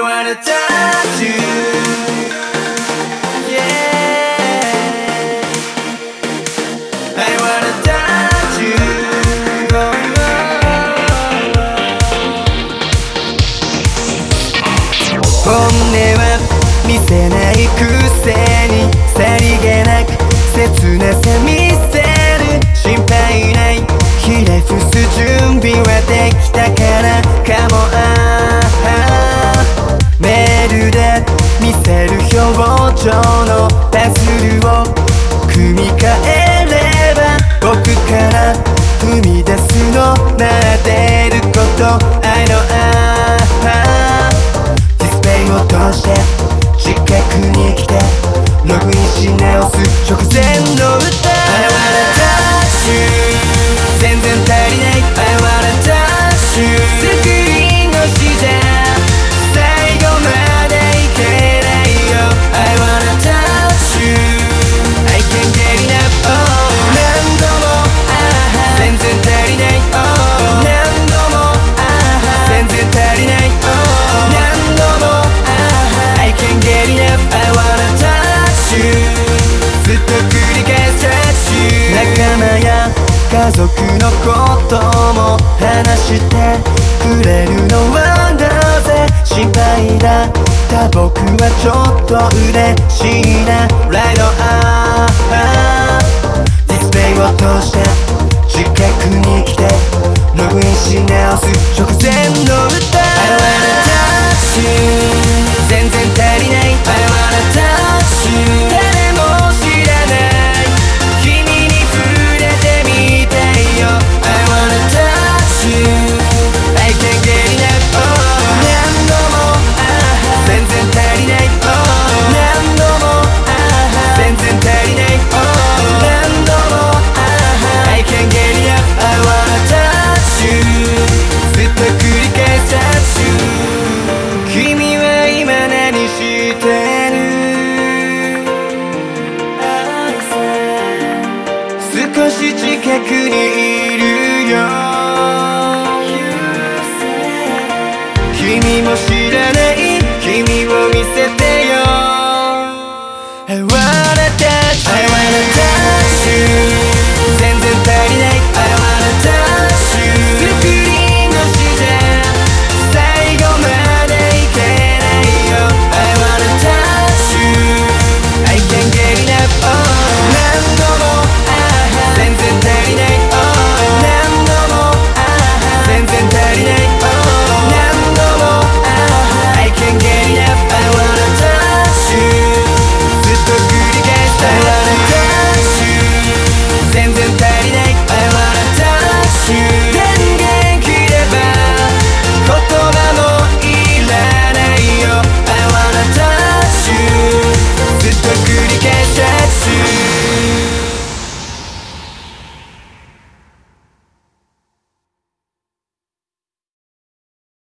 wanna touch you, yeah. I wanna touch you,本音は見せないくせにさりげなく切なさ見せる。心配ないひれ伏す準備はできたからかも。メールで見せる表情のパズルを組み替えれば僕から踏み出すの待ってること。I knowディスプレイを通して近くに来てログインし直す直前の歌。I wanna touch you 全然足りない。I wanna touch you スクリーン越しじゃ最後までいけないよ。I wanna touch you I can't get enough、何度も全然足りない、何度も全然足りない、何度もI can't get enough I wanna touch you ずっと繰り返す touch you 仲間や家族のことも話してくれるのはなぜ。心配だった僕はちょっと嬉しいな。Right on ディスプレイを通して近くに来てログインし直す直前の歌。I wanna touch you 全然足りない。I wanna touch you 誰も知らない君に触れてみたいよ。I wanna touch you I can't get enough、何度も全然足りない、何度も全然足りない、何度もI can't get enough I wanna touch you ずっと繰り返す touch you 君は今何してる。少し近くにいるよ。君も知らない君を見せてよ。 I wanna touch you 全然足りない。